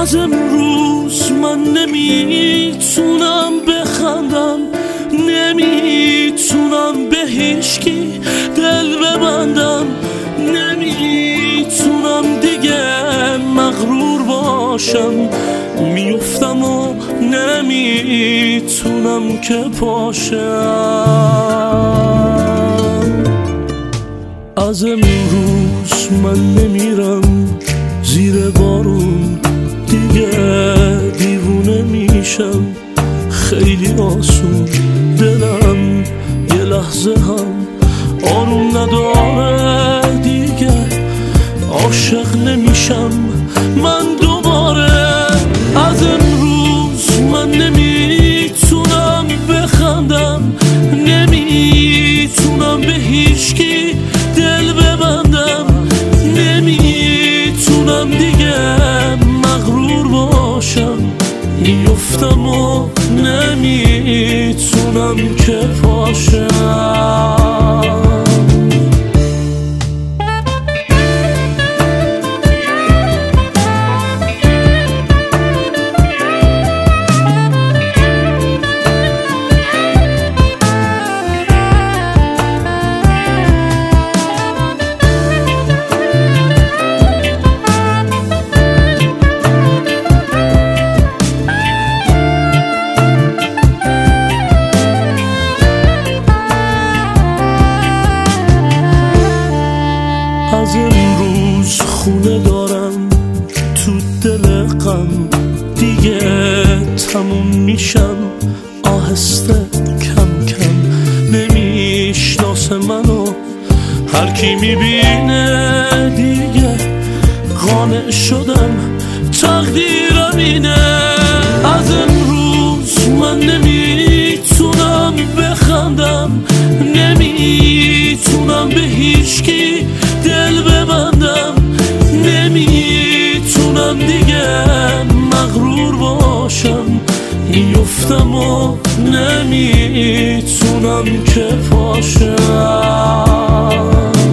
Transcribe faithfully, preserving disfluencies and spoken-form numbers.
از امروز من نمیتونم بخندم، نمیتونم به هیچکی دل ببندم، نمیتونم دیگه مغرور باشم، میفتم و نمیتونم که پاشم. از امروز من نمیرم زیر بارون، دیگه دیوونه میشم خیلی آسون. دلم یه لحظه هم آروم نداره دیگه، عاشق نمیشم من دوباره. از امروز من نمیتونم بخندم، نمیتونم به هیچکی دل ببندم، نمیتونم دیگه مغرور باشم، میفتم و نمیتونم که پاشم. از امروز خونه دارم تو دل غم، دیگه تموم میشم آهسته کم کم. نمیشناسه منو هر کی میبینه دیگه، قانع شدم تقدیرم اینه. از امروز من نمیتونم بخندم، نمیتونم به هیچکی دل ببندم، نمیتونم دیگه مغرور باشم، میفتم و نمیتونم که پاشم.